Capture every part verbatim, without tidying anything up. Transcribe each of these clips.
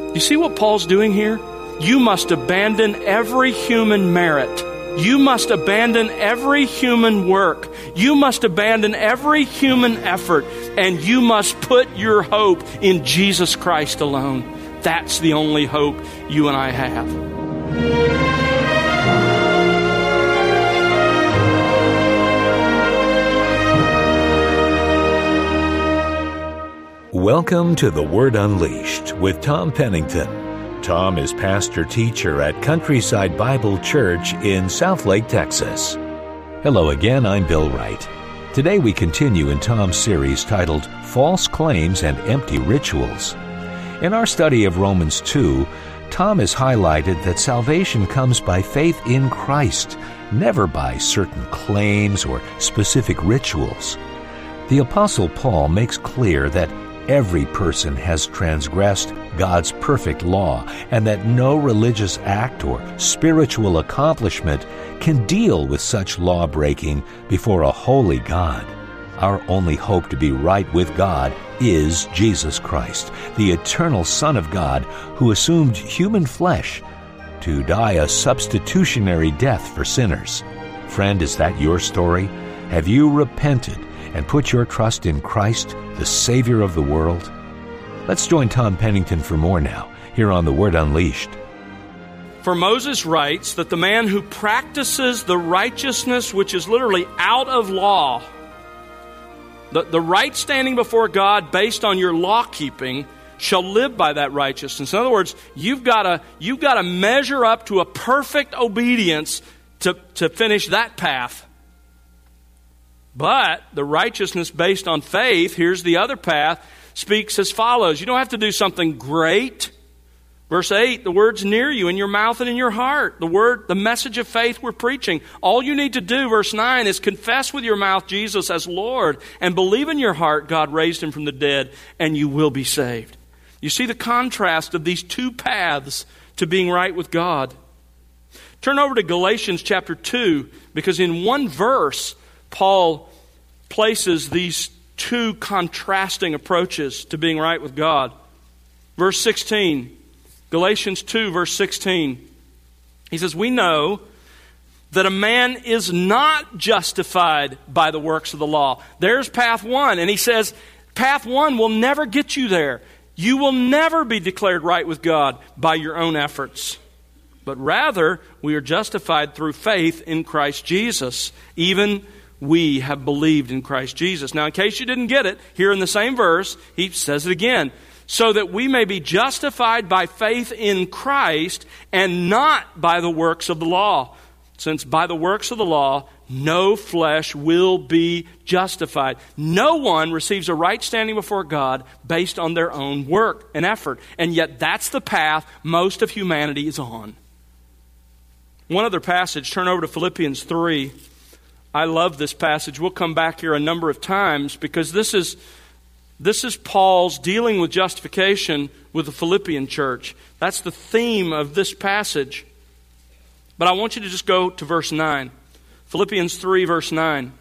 You see what Paul's doing here? You must abandon every human merit. You must abandon every human work. You must abandon every human effort. And you must put your hope in Jesus Christ alone. That's the only hope you and I have. Welcome to The Word Unleashed with Tom Pennington. Tom is pastor-teacher at Countryside Bible Church in Southlake, Texas. Hello again, I'm Bill Wright. Today we continue in Tom's series titled False Claims and Empty Rituals. In our study of Romans two, Tom has highlighted that salvation comes by faith in Christ, never by certain claims or specific rituals. The Apostle Paul makes clear that every person has transgressed God's perfect law, and that no religious act or spiritual accomplishment can deal with such law-breaking before a holy God. Our only hope to be right with God is Jesus Christ, the eternal Son of God, who assumed human flesh to die a substitutionary death for sinners. Friend, is that your story? Have you repented and put your trust in Christ, the Savior of the world? Let's join Tom Pennington for more now, here on The Word Unleashed. For Moses writes that the man who practices the righteousness which is literally out of law, the, the right standing before God based on your law keeping, shall live by that righteousness. In other words, you've got to you've got to measure up to a perfect obedience to, to finish that path. But the righteousness based on faith, here's the other path, speaks as follows. You don't have to do something great. Verse eight, the word's near you, in your mouth and in your heart. The word, the message of faith we're preaching. All you need to do, verse nine, is confess with your mouth Jesus as Lord and believe in your heart God raised him from the dead, and you will be saved. You see the contrast of these two paths to being right with God. Turn over to Galatians chapter two, because in one verse, Paul places these two contrasting approaches to being right with God. Verse sixteen, Galatians two, verse sixteen. He says, we know that a man is not justified by the works of the law. There's path one. And he says, path one will never get you there. You will never be declared right with God by your own efforts. But rather, we are justified through faith in Christ Jesus, even we have believed in Christ Jesus. Now, in case you didn't get it, here in the same verse, he says it again. So that we may be justified by faith in Christ and not by the works of the law. Since by the works of the law, no flesh will be justified. No one receives a right standing before God based on their own work and effort. And yet that's the path most of humanity is on. One other passage, turn over to Philippians three. I love this passage. We'll come back here a number of times because this is this is Paul's dealing with justification with the Philippian church. That's the theme of this passage. But I want you to just go to verse nine. Philippians three, verse nine.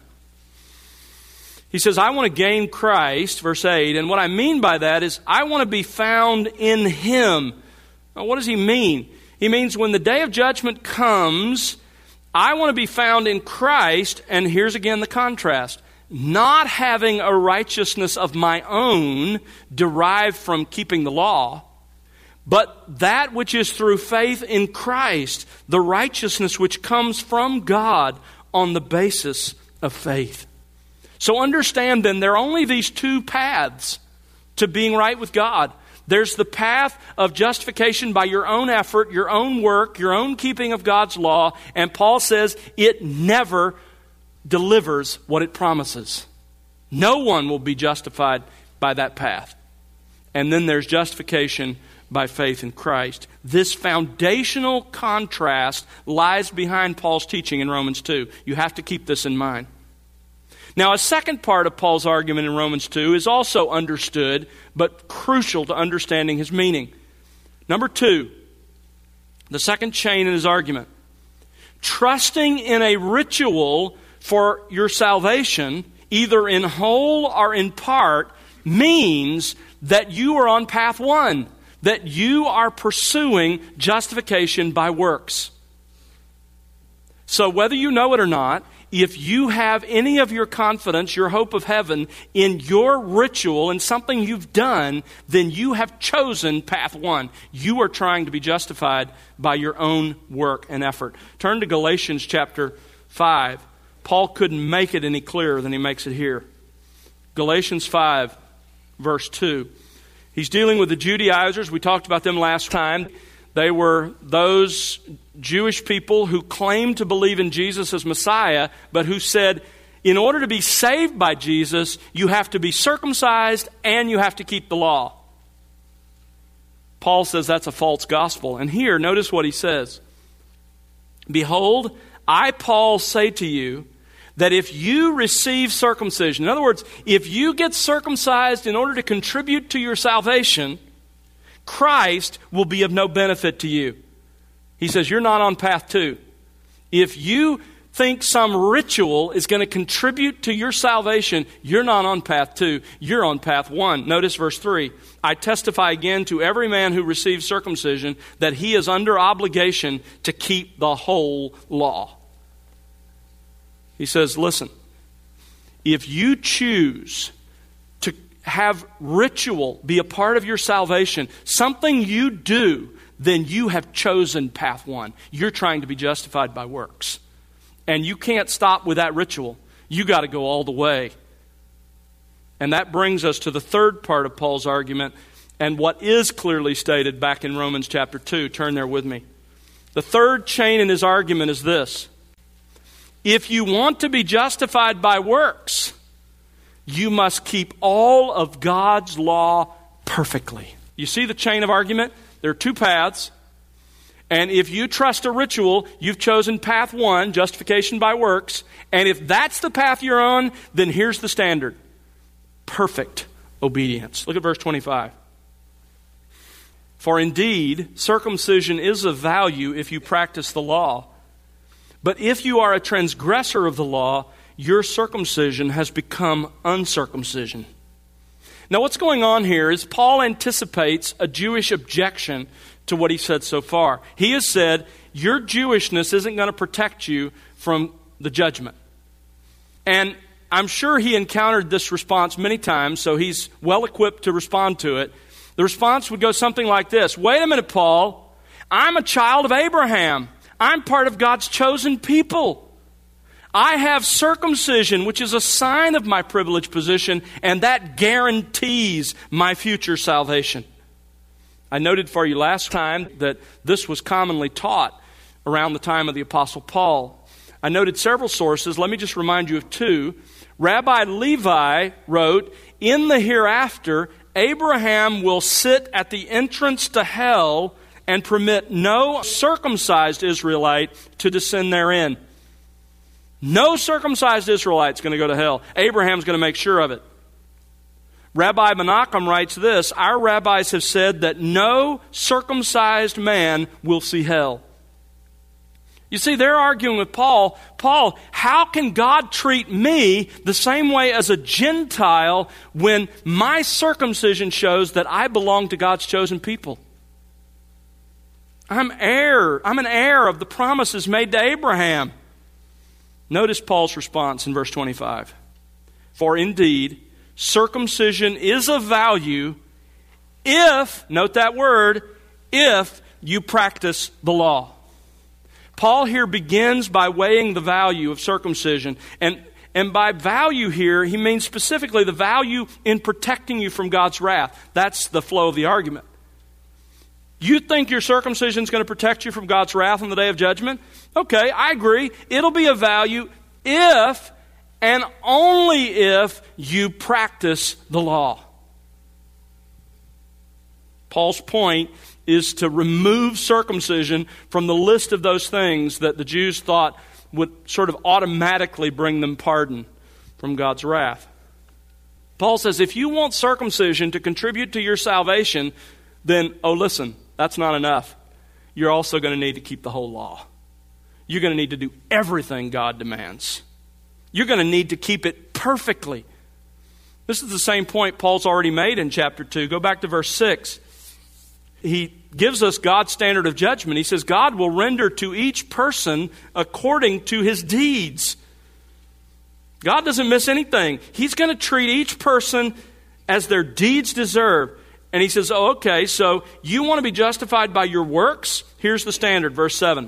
He says, I want to gain Christ, verse eight. And what I mean by that is I want to be found in Him. Now, what does he mean? He means when the day of judgment comes, I want to be found in Christ, and here's again the contrast, not having a righteousness of my own derived from keeping the law, but that which is through faith in Christ, the righteousness which comes from God on the basis of faith. So understand then, there are only these two paths to being right with God. There's the path of justification by your own effort, your own work, your own keeping of God's law. And Paul says it never delivers what it promises. No one will be justified by that path. And then there's justification by faith in Christ. This foundational contrast lies behind Paul's teaching in Romans two. You have to keep this in mind. Now, a second part of Paul's argument in Romans two is also understood, but crucial to understanding his meaning. Number two, the second chain in his argument. Trusting in a ritual for your salvation, either in whole or in part, means that you are on path one. that you are pursuing justification by works. So whether you know it or not, if you have any of your confidence, your hope of heaven, in your ritual, in something you've done, then you have chosen path one. You are trying to be justified by your own work and effort. Turn to Galatians chapter five. Paul couldn't make it any clearer than he makes it here. Galatians five, verse two. He's dealing with the Judaizers. We talked about them last time. They were those Jewish people who claimed to believe in Jesus as Messiah, but who said, in order to be saved by Jesus, you have to be circumcised and you have to keep the law. Paul says that's a false gospel. And here, notice what he says. Behold, I, Paul, say to you that if you receive circumcision, in other words, if you get circumcised in order to contribute to your salvation, Christ will be of no benefit to you. He says you're not on path two. If you think some ritual is going to contribute to your salvation, you're not on path two. You're on path one. Notice verse three. I testify again to every man who receives circumcision that he is under obligation to keep the whole law. He says, listen, if you choose to have ritual be a part of your salvation, something you do, then you have chosen path one. You're trying to be justified by works. And you can't stop with that ritual. You got to go all the way. And that brings us to the third part of Paul's argument and what is clearly stated back in Romans chapter two. Turn there with me. The third chain in his argument is this. If you want to be justified by works, you must keep all of God's law perfectly. You see the chain of argument? There are two paths. And if you trust a ritual, you've chosen path one, justification by works. And if that's the path you're on, then here's the standard. Perfect obedience. Look at verse twenty-five. For indeed, circumcision is of value if you practice the law. But if you are a transgressor of the law, your circumcision has become uncircumcision. Now what's going on here is Paul anticipates a Jewish objection to what he said so far. He has said, your Jewishness isn't going to protect you from the judgment. And I'm sure he encountered this response many times, so he's well equipped to respond to it. The response would go something like this. Wait a minute, Paul. I'm a child of Abraham. I'm part of God's chosen people. I have circumcision, which is a sign of my privileged position, and that guarantees my future salvation. I noted for you last time that this was commonly taught around the time of the Apostle Paul. I noted several sources. Let me just remind you of two. Rabbi Levi wrote, in the hereafter, Abraham will sit at the entrance to hell and permit no circumcised Israelite to descend therein. No circumcised Israelite's going to go to hell. Abraham's going to make sure of it. Rabbi Menachem writes this, our rabbis have said that no circumcised man will see hell. You see, they're arguing with Paul, Paul, how can God treat me the same way as a Gentile when my circumcision shows that I belong to God's chosen people? I'm heir. I'm an heir of the promises made to Abraham. Notice Paul's response in verse twenty-five. For indeed, circumcision is of value if, note that word, if you practice the law. Paul here begins by weighing the value of circumcision. And, and by value here, he means specifically the value in protecting you from God's wrath. That's the flow of the argument. You think your circumcision is going to protect you from God's wrath on the day of judgment? Okay, I agree. It'll be of value if and only if you practice the law. Paul's point is to remove circumcision from the list of those things that the Jews thought would sort of automatically bring them pardon from God's wrath. Paul says, if you want circumcision to contribute to your salvation, then, oh, listen, that's not enough. You're also going to need to keep the whole law. You're going to need to do everything God demands. You're going to need to keep it perfectly. This is the same point Paul's already made in chapter two. Go back to verse six. he gives us God's standard of judgment. He says God will render to each person according to his deeds. God doesn't miss anything. He's going to treat each person as their deeds deserve. And he says, oh, okay, so you want to be justified by your works? Here's the standard, verse seven.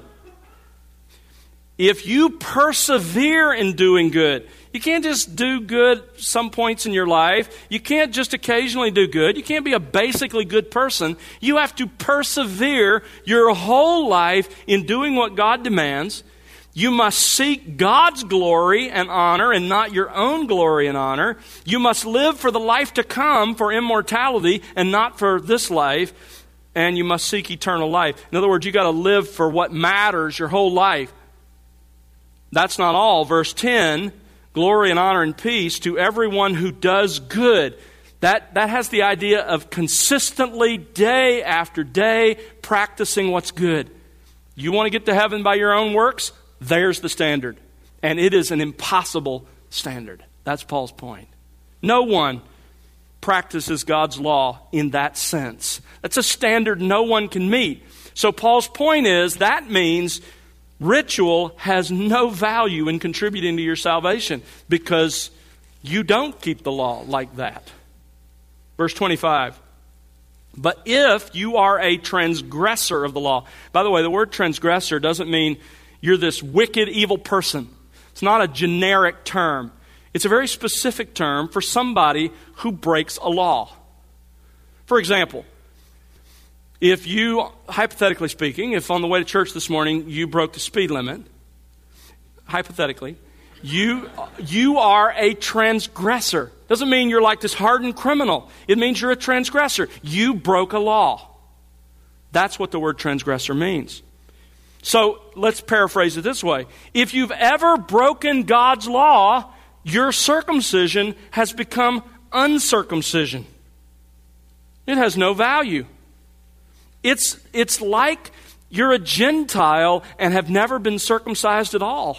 If you persevere in doing good, you can't just do good some points in your life. You can't just occasionally do good. You can't be a basically good person. You have to persevere your whole life in doing what God demands. You must seek God's glory and honor and not your own glory and honor. You must live for the life to come, for immortality, and not for this life. And you must seek eternal life. In other words, you got to live for what matters your whole life. That's not all. Verse ten, glory and honor and peace to everyone who does good. That, that has the idea of consistently, day after day, practicing what's good. You want to get to heaven by your own works? There's the standard. And it is an impossible standard. That's Paul's point. No one practices God's law in that sense. That's a standard no one can meet. So Paul's point is that means ritual has no value in contributing to your salvation because you don't keep the law like that. Verse twenty-five. But if you are a transgressor of the law. By the way, the word transgressor doesn't mean you're this wicked, evil person. It's not a generic term. It's a very specific term for somebody who breaks a law. For example, if you, hypothetically speaking, if on the way to church this morning you broke the speed limit, hypothetically, you, you are a transgressor. Doesn't mean you're like this hardened criminal. It means you're a transgressor. You broke a law. That's what the word transgressor means. So let's paraphrase it this way. If you've ever broken God's law, your circumcision has become uncircumcision. It has no value. It's, it's like you're a Gentile and have never been circumcised at all.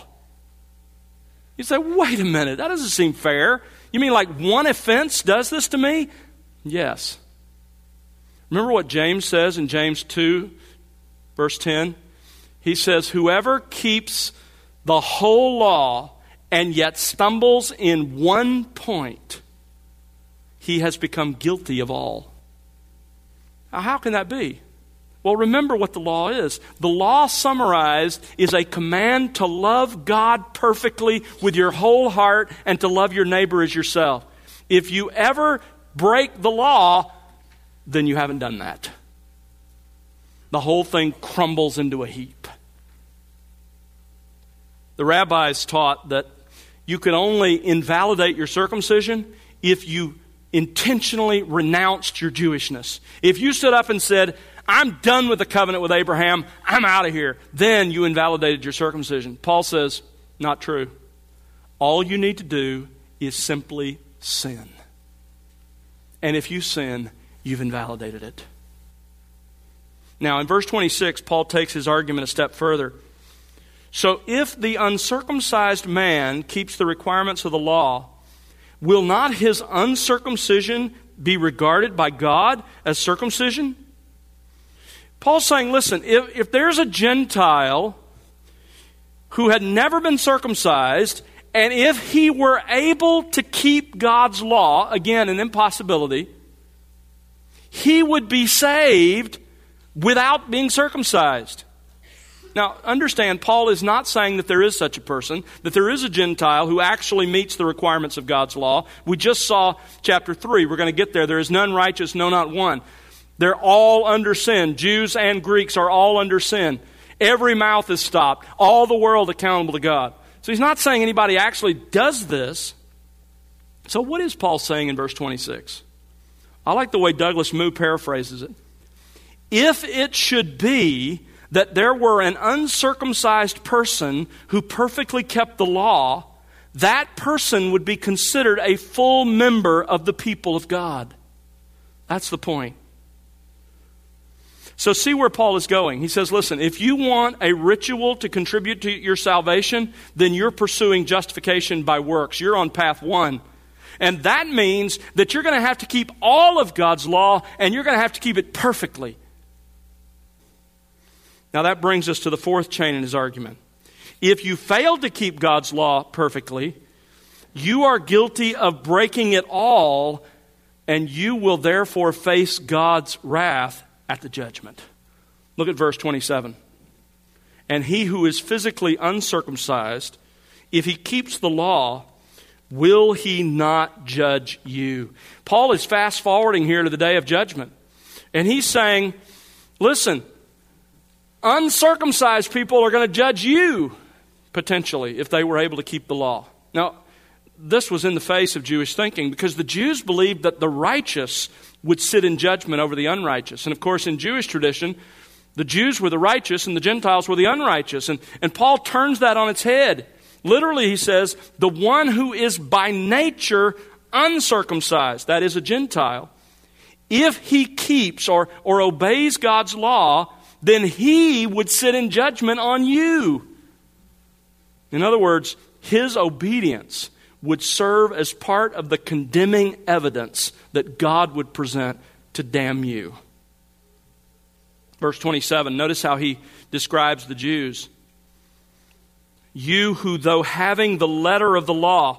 You say, wait a minute, that doesn't seem fair. You mean like one offense does this to me? Yes. Remember what James says in James two, verse ten? He says, whoever keeps the whole law and yet stumbles in one point, he has become guilty of all. Now, how can that be? Well, remember what the law is. The law summarized is a command to love God perfectly with your whole heart and to love your neighbor as yourself. If you ever break the law, then you haven't done that. The whole thing crumbles into a heap. The rabbis taught that you could only invalidate your circumcision if you intentionally renounced your Jewishness. If you stood up and said, I'm done with the covenant with Abraham, I'm out of here, then you invalidated your circumcision. Paul says, not true. All you need to do is simply sin. And if you sin, you've invalidated it. Now, in verse twenty-six, Paul takes his argument a step further. So if the uncircumcised man keeps the requirements of the law, will not his uncircumcision be regarded by God as circumcision? Paul's saying, listen, if, if there's a Gentile who had never been circumcised, and if he were able to keep God's law, again, an impossibility, he would be saved without being circumcised. Now, understand, Paul is not saying that there is such a person, that there is a Gentile who actually meets the requirements of God's law. We just saw chapter three. We're going to get there. There is none righteous, no, not one. They're all under sin. Jews and Greeks are all under sin. Every mouth is stopped. All the world accountable to God. So he's not saying anybody actually does this. So what is Paul saying in verse twenty-six? I like the way Douglas Moo paraphrases it. If it should be that there were an uncircumcised person who perfectly kept the law, that person would be considered a full member of the people of God. That's the point. So see where Paul is going. He says, listen, if you want a ritual to contribute to your salvation, then you're pursuing justification by works. You're on path one. And that means that you're going to have to keep all of God's law, and you're going to have to keep it perfectly. Now that brings us to the fourth chain in his argument. If you fail to keep God's law perfectly, you are guilty of breaking it all, and you will therefore face God's wrath at the judgment. Look at verse twenty-seven. And he who is physically uncircumcised, if he keeps the law, will he not judge you? Paul is fast forwarding here to the day of judgment. And he's saying, listen, uncircumcised people are going to judge you, potentially, if they were able to keep the law. Now, this was in the face of Jewish thinking, because the Jews believed that the righteous would sit in judgment over the unrighteous. And of course, in Jewish tradition, the Jews were the righteous and the Gentiles were the unrighteous. And, and Paul turns that on its head. Literally, he says, the one who is by nature uncircumcised, that is a Gentile, if he keeps or, or obeys God's law, then he would sit in judgment on you. In other words, his obedience would serve as part of the condemning evidence that God would present to damn you. Verse twenty-seven, notice how he describes the Jews. You who, though having the letter of the law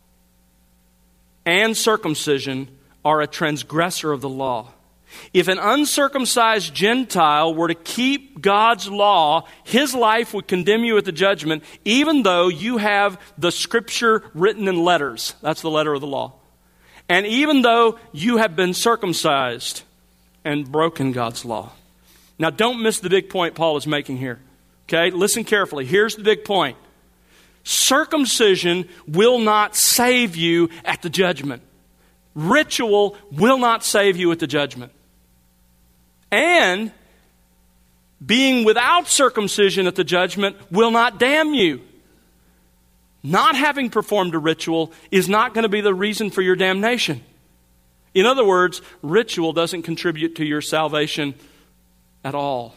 and circumcision, are a transgressor of the law. If an uncircumcised Gentile were to keep God's law, his life would condemn you at the judgment, even though you have the Scripture written in letters. That's the letter of the law. And even though you have been circumcised and broken God's law. Now, don't miss the big point Paul is making here. Okay, listen carefully. Here's the big point. Circumcision will not save you at the judgment. Ritual will not save you at the judgment. And being without circumcision at the judgment will not damn you. Not having performed a ritual is not going to be the reason for your damnation. In other words, ritual doesn't contribute to your salvation at all.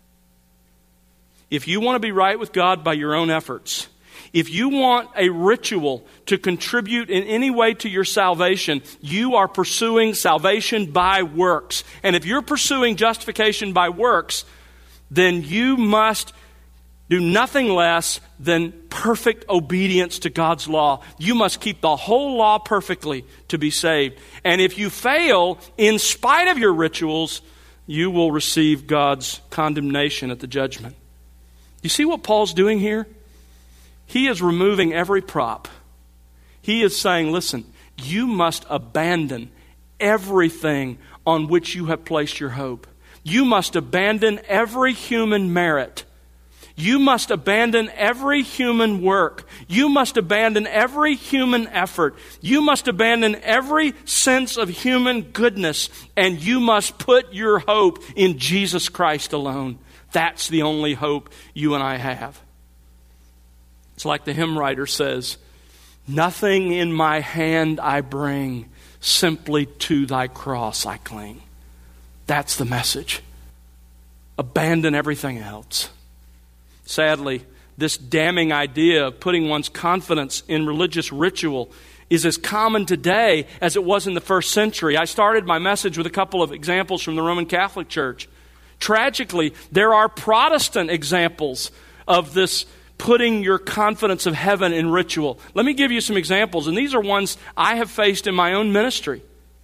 If you want to be right with God by your own efforts, if you want a ritual to contribute in any way to your salvation, you are pursuing salvation by works. And if you're pursuing justification by works, then you must do nothing less than perfect obedience to God's law. You must keep the whole law perfectly to be saved. And if you fail, in spite of your rituals, you will receive God's condemnation at the judgment. You see what Paul's doing here? He is removing every prop. He is saying, listen, you must abandon everything on which you have placed your hope. You must abandon every human merit. You must abandon every human work. You must abandon every human effort. You must abandon every sense of human goodness. And you must put your hope in Jesus Christ alone. That's the only hope you and I have. It's like the hymn writer says, nothing in my hand I bring, simply to thy cross I cling. That's the message. Abandon everything else. Sadly, this damning idea of putting one's confidence in religious ritual is as common today as it was in the first century. I started my message with a couple of examples from the Roman Catholic Church. Tragically, there are Protestant examples of this putting your confidence of heaven in ritual. Let me give you some examples, and these are ones I have faced in my own ministry.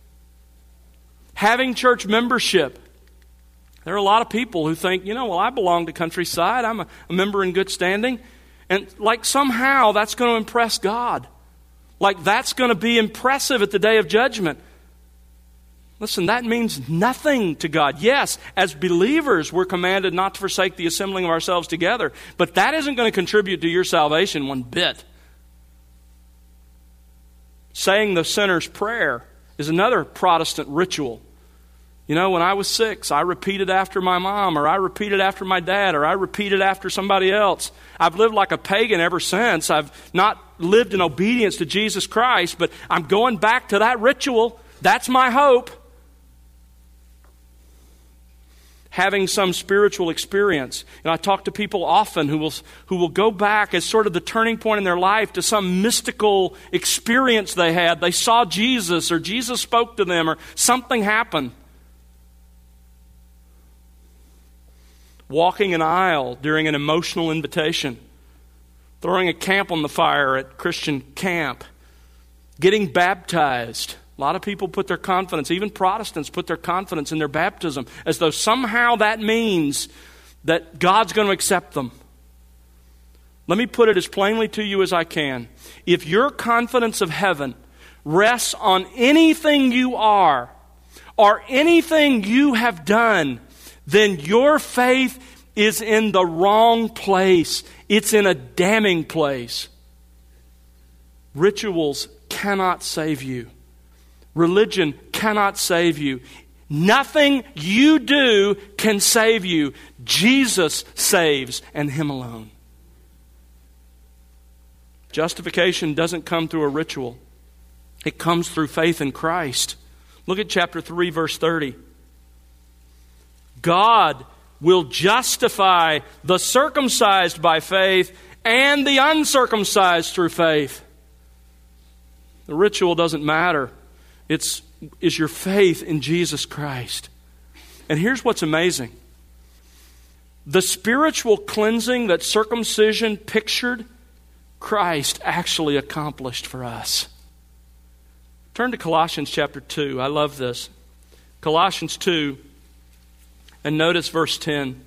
Having church membership. There are a lot of people who think, you know, well, I belong to Countryside. I'm a, a member in good standing. And like somehow that's going to impress God. Like that's going to be impressive at the day of judgment. Listen, that means nothing to God. Yes, as believers, we're commanded not to forsake the assembling of ourselves together. But that isn't going to contribute to your salvation one bit. Saying the sinner's prayer is another Protestant ritual. You know, when I was six, I repeated after my mom, or I repeated after my dad, or I repeated after somebody else. I've lived like a pagan ever since. I've not lived in obedience to Jesus Christ, but I'm going back to that ritual. That's my hope. Having some spiritual experience. And I talk to people often who will who will go back as sort of the turning point in their life to some mystical experience they had. They saw Jesus, or Jesus spoke to them, or something happened. walking an aisle during an emotional invitation, throwing a camp on the fire at Christian camp, getting baptized. A lot of people put their confidence, even Protestants put their confidence in their baptism, as though somehow that means that God's going to accept them. Let me put it as plainly to you as I can. If your confidence of heaven rests on anything you are or anything you have done, then your faith is in the wrong place. It's in a damning place. Rituals cannot save you. Religion cannot save you. Nothing you do can save you. Jesus saves, and Him alone. Justification doesn't come through a ritual. It comes through faith in Christ. Look at chapter three, verse thirty. God will justify the circumcised by faith and the uncircumcised through faith. The ritual doesn't matter. It's is your faith in Jesus Christ. And here's what's amazing. The spiritual cleansing that circumcision pictured, Christ actually accomplished for us. Turn to Colossians chapter two. I love this. Colossians two, and notice verse ten.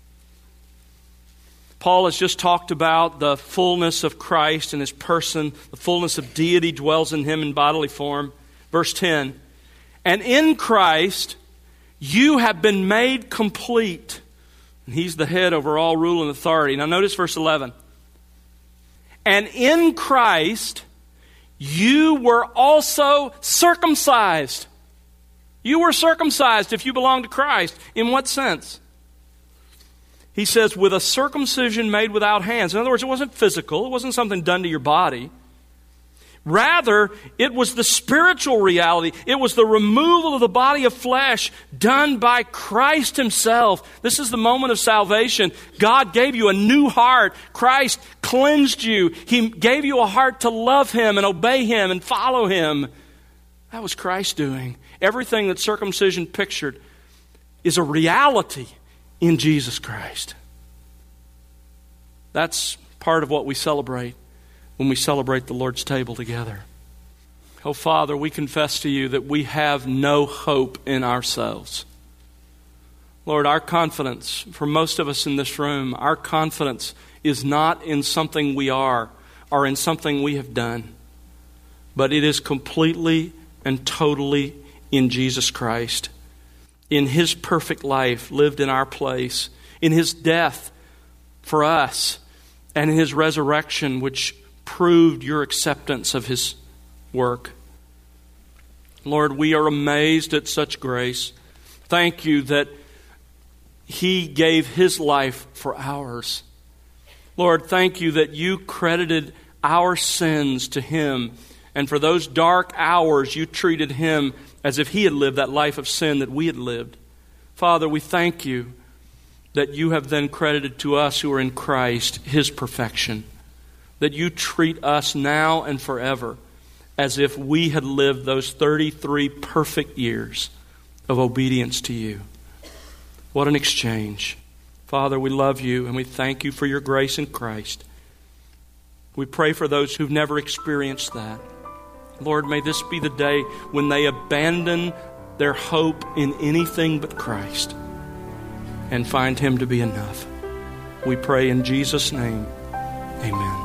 Paul has just talked about the fullness of Christ in His person. The fullness of deity dwells in Him in bodily form. Verse ten. And in Christ you have been made complete. And He's the head over all rule and authority. Now notice verse eleven. And in Christ you were also circumcised. You were circumcised if you belong to Christ. In what sense? He says, with a circumcision made without hands. In other words, it wasn't physical. It wasn't something done to your body. Rather, it was the spiritual reality. It was the removal of the body of flesh done by Christ Himself. This is the moment of salvation. God gave you a new heart. Christ cleansed you. He gave you a heart to love Him and obey Him and follow Him. That was Christ doing. Everything that circumcision pictured is a reality in Jesus Christ. That's part of what we celebrate when we celebrate the Lord's table together. Oh, Father, we confess to You that we have no hope in ourselves. Lord, our confidence, for most of us in this room, our confidence is not in something we are or in something we have done, but it is completely and totally in Jesus Christ, in His perfect life lived in our place, in His death for us, and in His resurrection, which proved Your acceptance of His work. Lord, we are amazed at such grace. Thank You that He gave His life for ours. Lord, thank You that You credited our sins to Him, and for those dark hours You treated Him as if He had lived that life of sin that we had lived. Father, we thank You that You have then credited to us who are in Christ His perfection. That You treat us now and forever as if we had lived those thirty-three perfect years of obedience to You. What an exchange. Father, we love You and we thank You for Your grace in Christ. We pray for those who've never experienced that. Lord, may this be the day when they abandon their hope in anything but Christ and find Him to be enough. We pray in Jesus' name. Amen.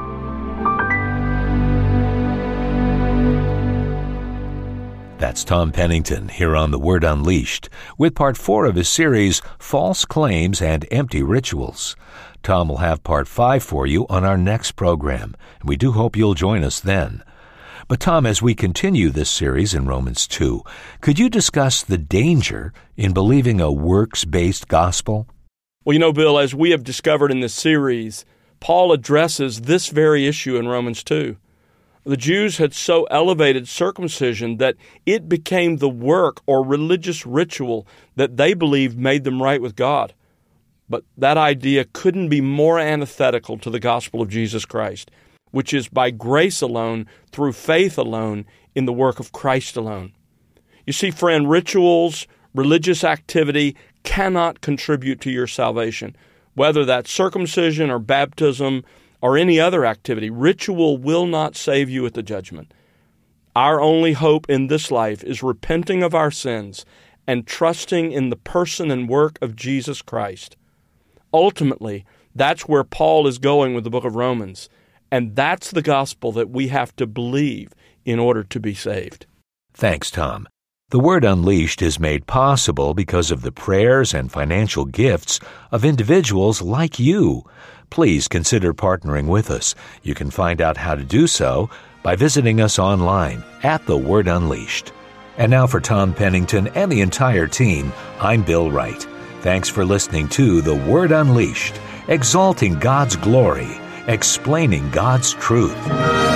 That's Tom Pennington here on The Word Unleashed with part four of his series, False Claims and Empty Rituals. Tom will have part five for you on our next program, and we do hope you'll join us then. But Tom, as we continue this series in Romans two, could you discuss the danger in believing a works-based gospel? Well, you know, Bill, as we have discovered in this series, Paul addresses this very issue in Romans two. The Jews had so elevated circumcision that it became the work or religious ritual that they believed made them right with God. But that idea couldn't be more antithetical to the gospel of Jesus Christ, which is by grace alone, through faith alone, in the work of Christ alone. You see, friend, rituals, religious activity cannot contribute to your salvation, whether that's circumcision or baptism or any other activity. Ritual will not save you at the judgment. Our only hope in this life is repenting of our sins and trusting in the person and work of Jesus Christ. Ultimately, that's where Paul is going with the book of Romans, and that's the gospel that we have to believe in order to be saved. Thanks, Tom. The Word Unleashed is made possible because of the prayers and financial gifts of individuals like you. Please consider partnering with us. You can find out how to do so by visiting us online at The Word Unleashed. And now for Tom Pennington and the entire team, I'm Bill Wright. Thanks for listening to The Word Unleashed, exalting God's glory, explaining God's truth.